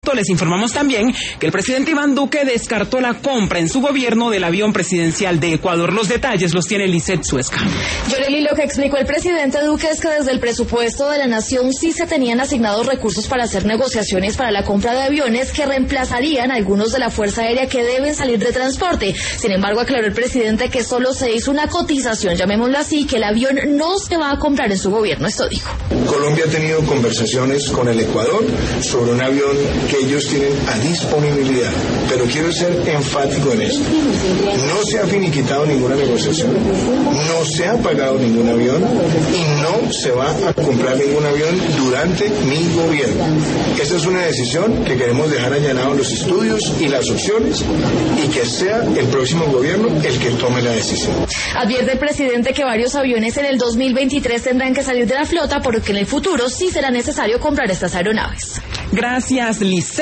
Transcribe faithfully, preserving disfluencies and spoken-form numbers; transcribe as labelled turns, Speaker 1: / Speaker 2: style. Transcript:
Speaker 1: Les informamos también que el presidente Iván Duque descartó la compra en su gobierno del avión presidencial de Ecuador. Los detalles los tiene Lisette Suezca.
Speaker 2: Yoreli, lo que explicó el presidente Duque es que desde el presupuesto de la nación sí se tenían asignados recursos para hacer negociaciones para la compra de aviones que reemplazarían a algunos de la Fuerza Aérea que deben salir de transporte. Sin embargo, aclaró el presidente que solo se hizo una cotización, llamémoslo así, que el avión no se va a comprar en su gobierno. Esto dijo.
Speaker 3: Colombia ha tenido conversaciones con el Ecuador sobre un avión que ellos tienen a disponibilidad, pero quiero ser enfático en esto. No se ha finiquitado ninguna negociación, no se ha pagado ningún avión y no se va a comprar ningún avión durante mi gobierno. Esta es una decisión que queremos dejar allanados los estudios y las opciones y que sea el próximo gobierno el que tome la decisión.
Speaker 2: Advierte el presidente que varios aviones en el dos mil veintitrés tendrán que salir de la flota porque en el futuro sí será necesario comprar estas aeronaves.
Speaker 1: Gracias, Liz.